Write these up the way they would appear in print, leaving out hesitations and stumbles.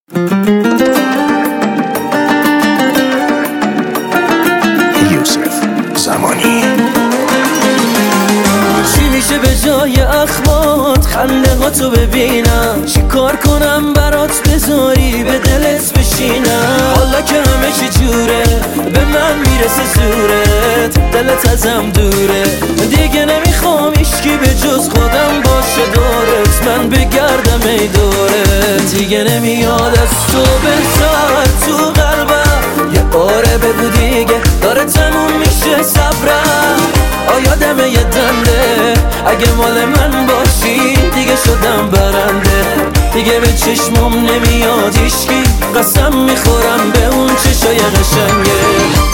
یوسف زمانی. چی میشه به جای اخمات خنده ها تو ببینم؟ چی کار کنم برات بذاری به دلت بشینم؟ حالا که همه چی جوره به من میرسه زورت، دلت ازم دوره، دیگه نمیخوام هیچکی به جز خودم باشه دورت، من بگردم ای دورت. دیگه نمیاد از تو بهتر تو قلبم، یه باره بگو دیگه داره تموم میشه صبرم. آیادم یه دنده اگه مال من باشی دیگه شدم برنده، دیگه به چشمم نمیاد هیچکی، قسم میخورم به اون چشای قشنگه.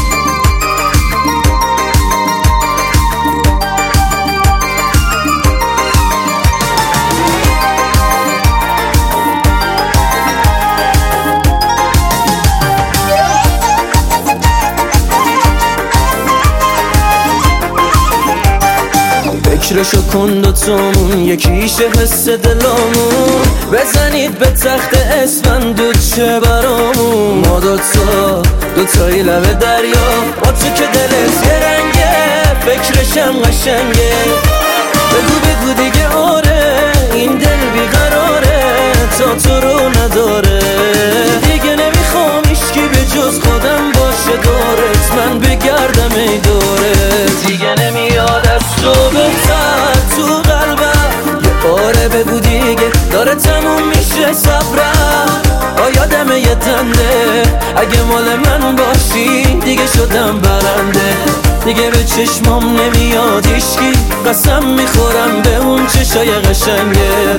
فکرشو کن دوتامون یکیشه حس دلامون، بزنید به تخت اسفندود چه برامون. ما دوتایی لب دریا، با تو که دلت یه رنگه فکرشم قشنگه. بگو دیگه آره این دل بیقراره تا تو رو نداره، دیگه نمیخوام هیچکی به جز خودم باشه دورت، من بگردم ای دورت. دیگه نمیاد از تو بهتر تو قلبم، یه باره بگو دیگه داره تموم میشه صبرم. آیادم یه دنده اگه مال من باشی دیگه شدم برنده، دیگه به چشمام نمیاد هیچکی، قسم میخورم به اون چشای قشنگه.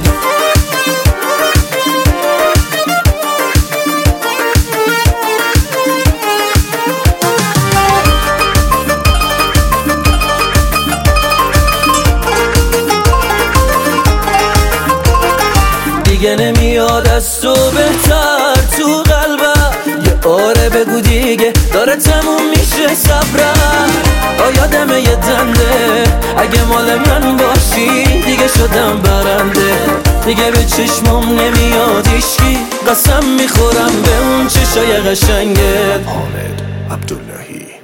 دیگه نمیاد از تو بهتر تو قلبم، یه باره بگو دیگه داره تموم میشه صبرم. آیادم یه دنده اگه مال من باشی دیگه شدم برنده، دیگه به چشمم نمیاد هیچکی، قسم میخورم به اون چشای قشنگت. حامد عبداللهی.